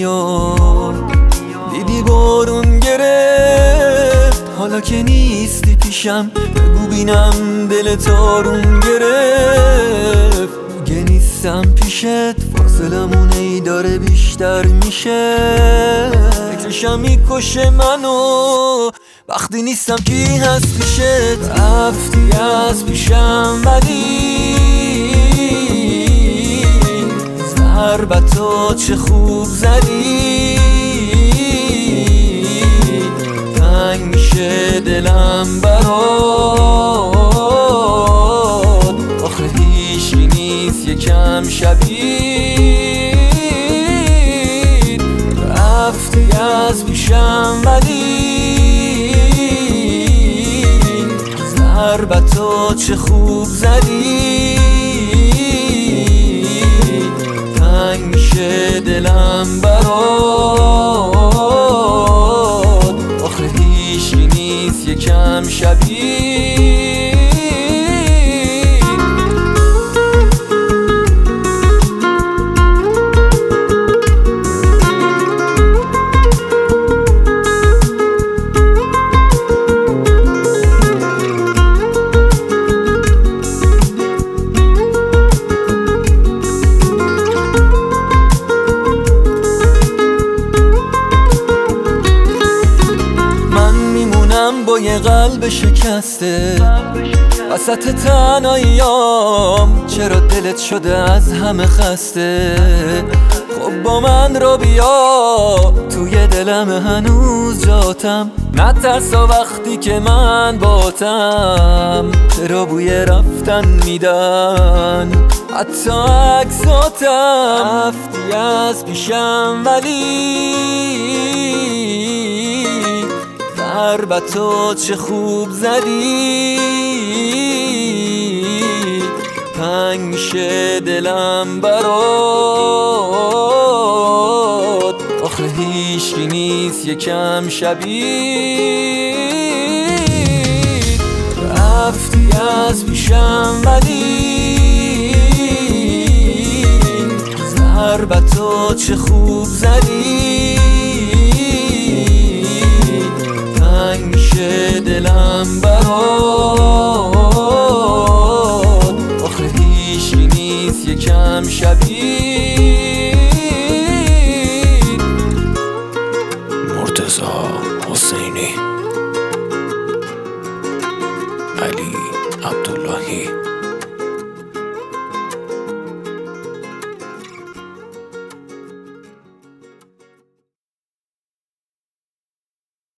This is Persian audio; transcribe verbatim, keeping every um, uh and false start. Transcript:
میاد. دیدی بارون گرفت حالا که نیستی پیشم، بگو بینم دلت آروم گرفت. میگه نیستم پیشت فاصلمون ای داره بیشتر میشه. فکرشم میکشه منو وقتی نیستم کی هست پیشت. رفتی از پیشم ولی ضربتو چه خوب زدی. تنگ میشه دلم برات، آخه هیچی نیست یکم شبیه. رفتی از پیشم ولی ضربتو چه خوب زدی. تنگ میشه دلم برات، آخه هیچی نیست یکم شبیه. با یه قلب شکسته وسط تنهاییام، چرا دلت شده از همه خسته. خب با من رو بیا توی دلم هنوز جاتم، نترسا وقتی که من باتم. چرا بوی رفتن میدن حتی عکساتم. رفتی از پیشم ولی ضربتو چه خوب زدی. تنگ میشه دلم برات، آخه هیچی نیست یکم شبیه. رفتی از پیشم ولی ضربتو چه خوب زدی. تنگ میشه دلم برات، آخه هیچی نیست یکم شبیه. مرتضی حسینی، علی عبداللهی.